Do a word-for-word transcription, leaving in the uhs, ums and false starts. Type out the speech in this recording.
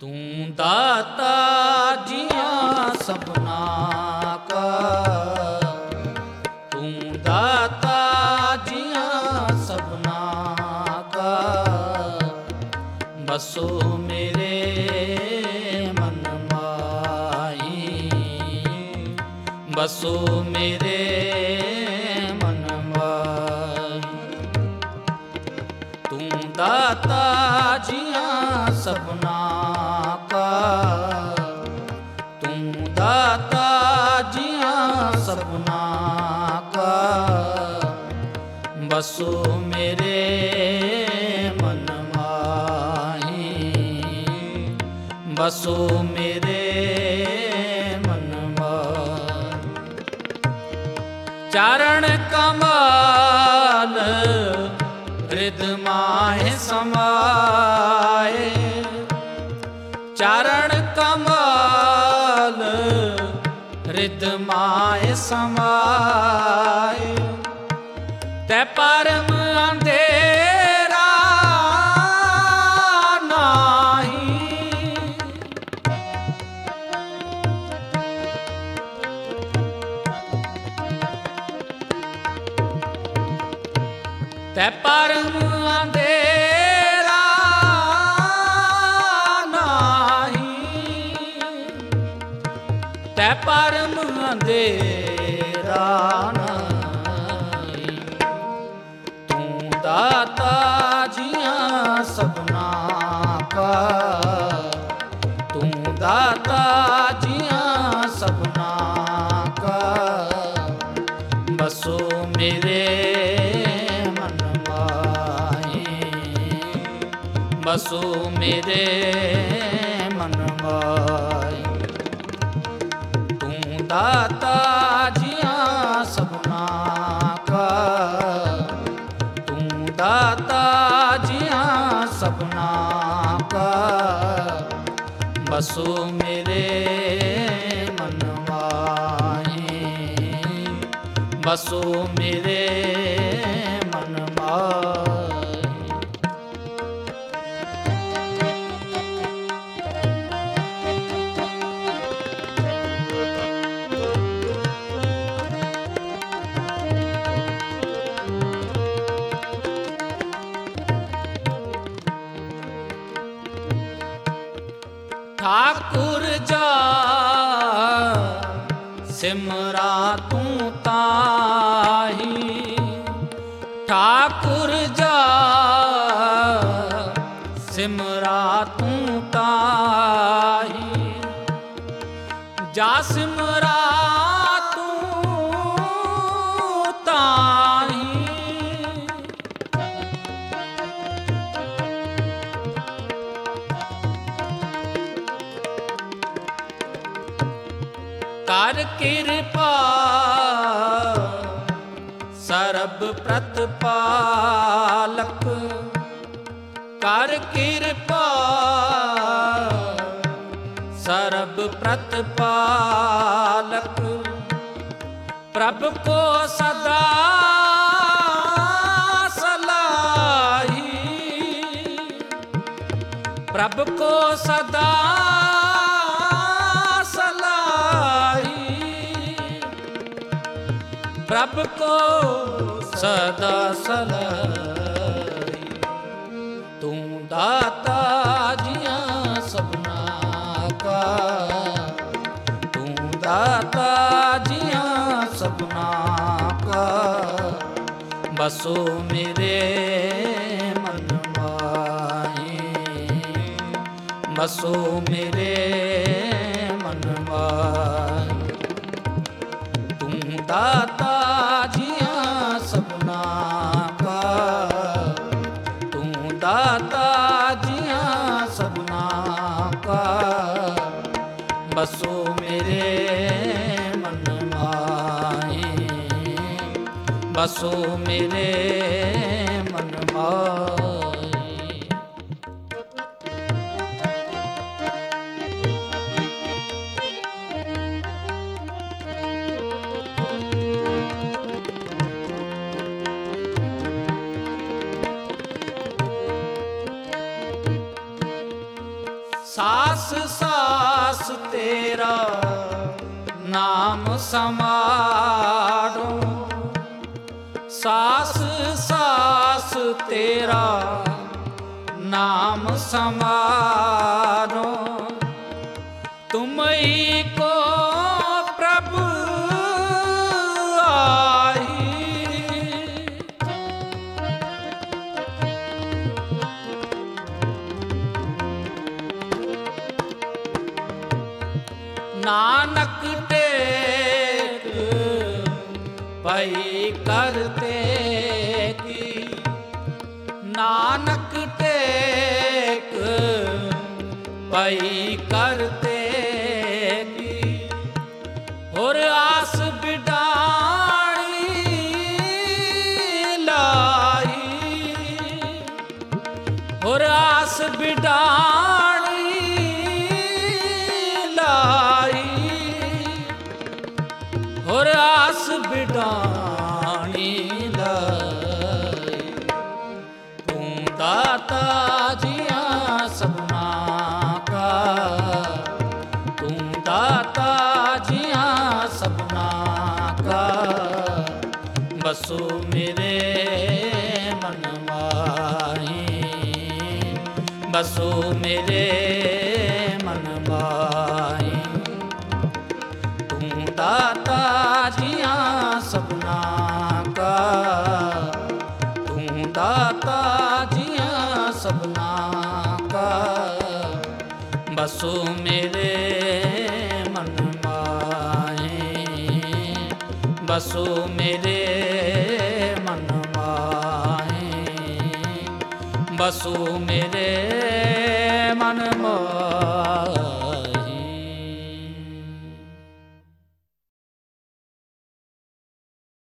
तूं दाता जियां सबना का, तूं दाता जियां सबना का, बसो मेरे मन माही, बसो मेरे मन माही। तूं दाता जियां सबना का, तूं दाता जियां सबना का, बसो मेरे मन माही, बसो मेरे मन माही। चरण कमल हृद माहि समाए, चरण कमल हृद माहि समाए, तै परम अंधेरा नाही, तै परम अंधेरा नाही, तै परम अंधेरा नाही। तूं दाता जियां सबना का, तूं दाता जियां सबना का, बसो मेरे बसो मेरे मन माही। तूं दाता जियां सबना का, तूं दाता जियां सबना का, बसो मेरे मन माही, बसो मेरे मन माही। ठाकुर जा सिमरा तूं ताही, ठाकुर जा सिमरा तूं ताही, जा सिमरा तूं ताही, कर कृपा सरब प्रतिपालक, कर कृपा सरब प्रतिपालक, प्रभु को सदा सलाही, प्रभु को सदा प्रभु को सदा सलाही। तूं दाता जियां सबना का, तूं दाता जियां सबना का, बसो मेरे मन माही, बसो मेरे मन माही। तूं दाता जियां सबना का, तूं दाता जियां सबना का, बसो मेरे मन माही, बसो मेरे मन माही। ਸਾਸ ਸਾਸ ਤੇਰਾ ਨਾਮ ਸਮਾਰੋ, ਸਾਸ ਸਾਸ ਤੇਰਾ ਨਾਮ ਸਮਾਰੋ। ਤੁਮ ਹੀ ਕੋ ਪ੍ਰਭ ਆਈ, ਨਾਨਕ ਟੇਕ ਪਈ ਕਰਤੇ ਕੀ, ਨਾਨਕ ਟੇਕ ਪਈ ਕਰਤੇ ਕੀ। ਹੋਰ ਆਸ ਬਿਡਾਣੀ ਲਾਈ, ਹੋਰ ਆਸ ਬਿਡਾਣੀ ਲਾਈ, ਹੋਰ ਆਸ ਬਿਡਾਣੀ ਲਾਈ। ਤੂੰ ਦਾਤਾ ਜੀਆਂ ਸਭਨਾ ਕਾ, ਤੂੰ ਦਾਤਾ ਜੀਆਂ ਸਭਨਾ ਕਾ। ਬਸੋ ਮੇਰੇ ਮਨ ਮਾਹੀ, ਬਸੋ ਮੇਰੇ ਮਨ ਮਾਹੀ। ਤੂੰ ਦਾਤਾ ਜੀਆਂ ਸਭਨਾ ਕਾ, ਤੂੰ ਦਾਤਾ ਜੀਆਂ ਸਭਨਾ ਕਾ। ਬਸੋ ਮੇਰੇ ਮਨ ਮਾਹੀ, ਬਸੋ ਮੇਰੇ ਮਨ ਮਾਹੀ, ਬਸੋ ਮੇਰੇ ਮਨ ਮਾਹੀ।